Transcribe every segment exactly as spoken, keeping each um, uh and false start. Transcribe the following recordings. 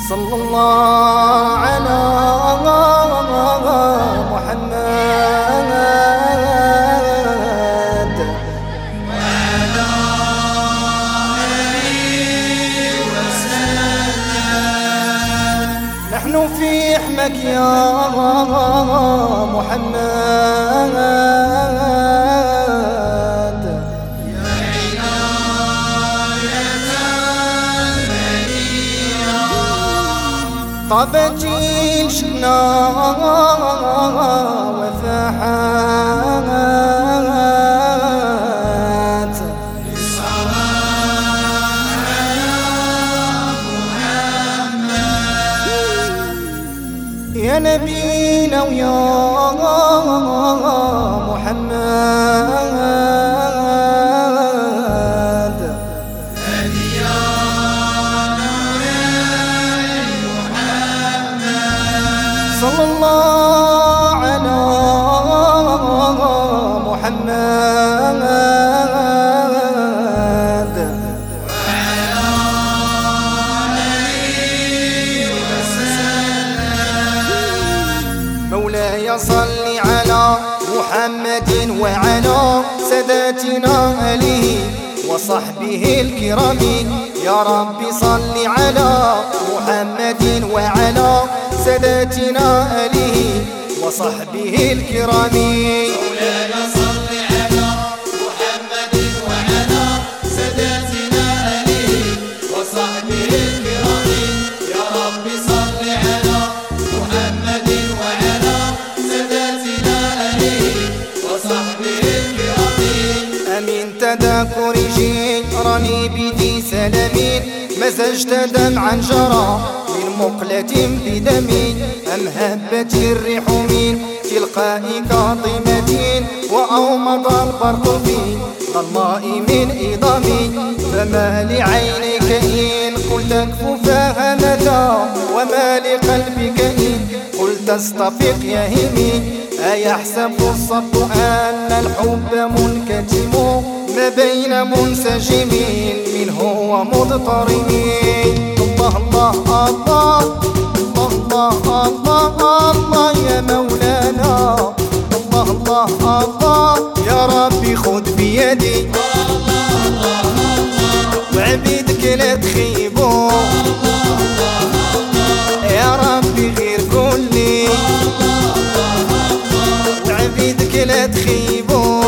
صلى الله على محمد وعلى آله وسلم. نحن في حماك يا محمد، طابت جيل شفنا وفاحات بالصلاة على محمد يا نبينا ويا محمد. صلى الله على محمد وعلى آله وسلم. مولاي صل على محمد وعلى ساداتنا آله وصحبه الكرام. يا رب صل على محمد وعلى ساداتنا آله وصحبه الكرام. مولاي صل على محمد وعلى ساداتنا آله وصحبه الكرام. يا رب صل على محمد وعلى ساداتنا آله وصحبه الكرام. أمين تذاكر جيراني بدي سلامين، مزجت دمعا جرى من مقلة بدمي. أم هبت الريح من تلقاء كاظمة وأومض البرق في ظلماء من إضامي. فما لعينيك إن قلت كفوفها متى، وما لقلبك إن قلت استفق يهمي. أيحسب الصب أن الحب منكتم ما بين منسجمين منه ومضطرمين. الله الله الله الله الله الله يا مولانا. الله الله الله يا ربي خذ بيدي وعبيدك لا تخيبوا. يا ربي غير كلي وعبيدك لا تخيبوا.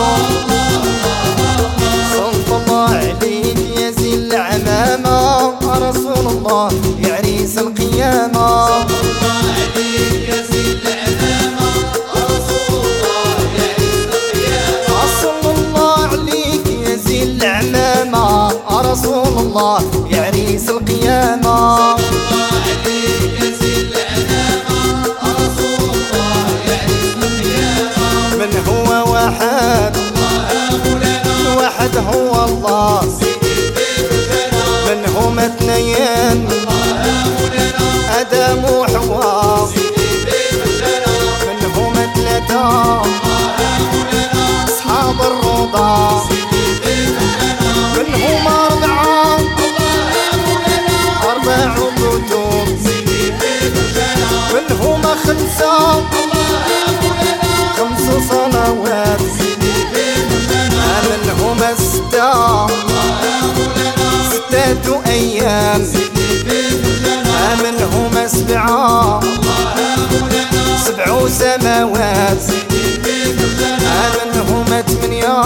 صلى الله عليك يا زي العمامة رسول الله يا عريس القيامة. صلى الله عليك يا زي العمامة رسول الله يا عريس القيامة. صلى الله عليك يا زي العمامة رسول الله يا عريس القيامة. صلى الله عليك يا زي العمامة رسول الله يا عريس القيامة. من هو واحد الواحد هو الله، من هما اثنين آدم وحواء، من هما ثلاثة أصحاب الرضا، من هما أربعة أربع كتب، من هما خمسة خمس صلوات، من هما ستة ستة أيام، من هما سبعة سبع سماوات، من هما ثمانية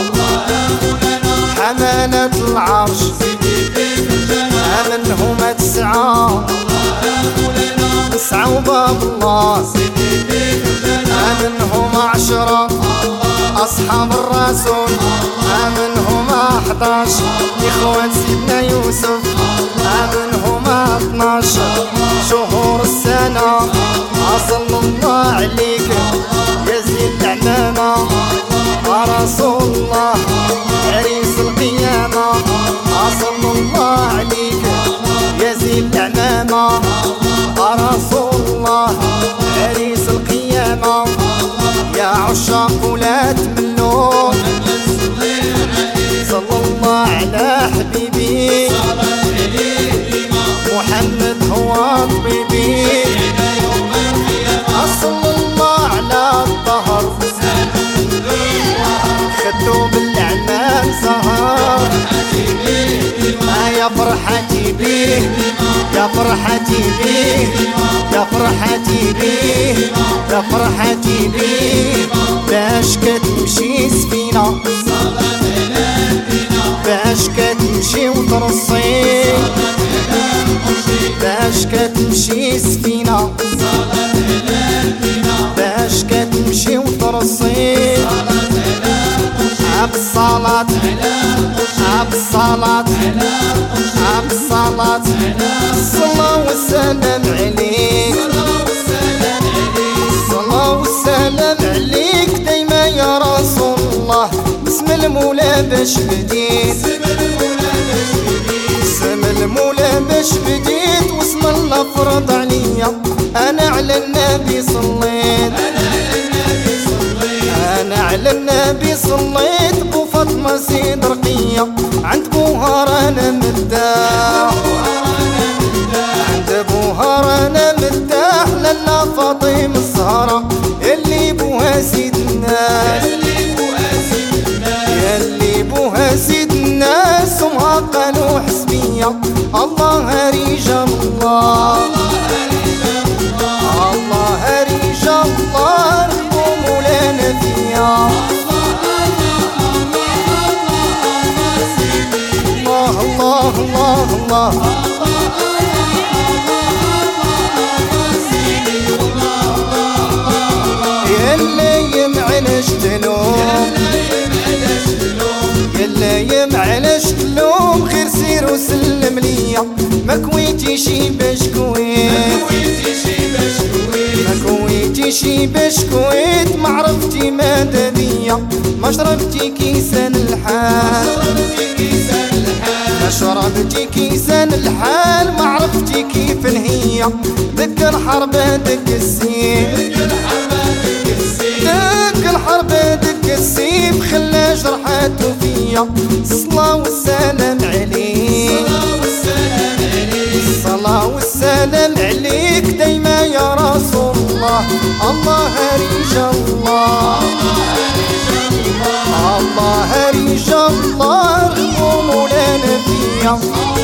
حمالة العرش، من هما تسعة تسعة وباب الله، من هما عشرة أصحاب الرسول، من هما أحداش إخوة سيدنا يوسف، من هما اثناش شهور السنة. صلى الله عليك يا زي العمامة رسول الله عريس القيامة. صلى الله عليك يا زي العمامة رسول الله عريس القيامة. يا عشاق ولا تملوا صلى الله على حبيبي محمد هو يا فرحتي بيه يا فرحتي بيه يا فرحتي بيه باش كتمشي سفينة باش كتمشي وترصي باش كتمشي سفينة باش كتمشي وترصي بالصلاة بالصلاة بالصلاة الصلاة والسلام عليك الصلاة والسلام عليك دايما يا رسول الله بسم المولى باش بديت بسم المولى باش بديت واسم الله فرض عليا انا على النبي صليت انا على النبي صليت بو فاطمه سيد رقيه عند بوهار انا مرتاح عند بوهار انا مرتاح لالا فاطمه الزهراء اللي بوها سيد الناس يلي بوها سيد الناس وما قالوا حسبيه الله رجال الله الله رجال الله مولانا فيا الله الله الله الله يلي يمعنش تلوم يلي يمعنش تلوم خير سير وسلم ليا ما كويتي شي بشكويت ما كويتي شي بشكويت ما عرفتي ماذا بيا ما شربتي كيسان الحال ما شربتي كيسان الحال ما عرفتي كيف هي دك الحرب دك السيف دك الحرب دك السيف خلا جرحاته فيا الصلاة والسلام عليك الصلاة والسلام عليك دايما يا رسول الله الله رجال الله الله رجال الله ومولانا فيا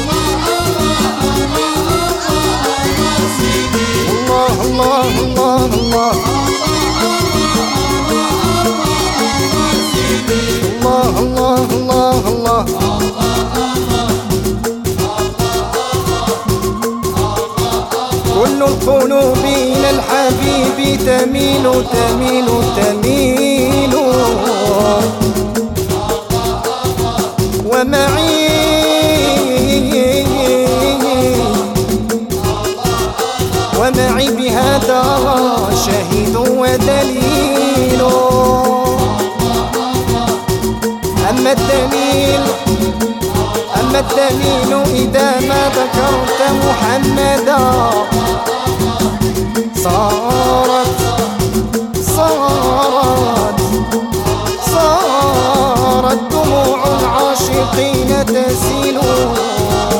الله الله الله الله الله الله الله كل القلوب إلى الحبيب تميل تميل تميل ومعي ومعي بهذا شهيد ودليل أما الدليل أما الدليل إذا ما ذكرت محمدا صارت صارت صارت دموع العاشقين تسيل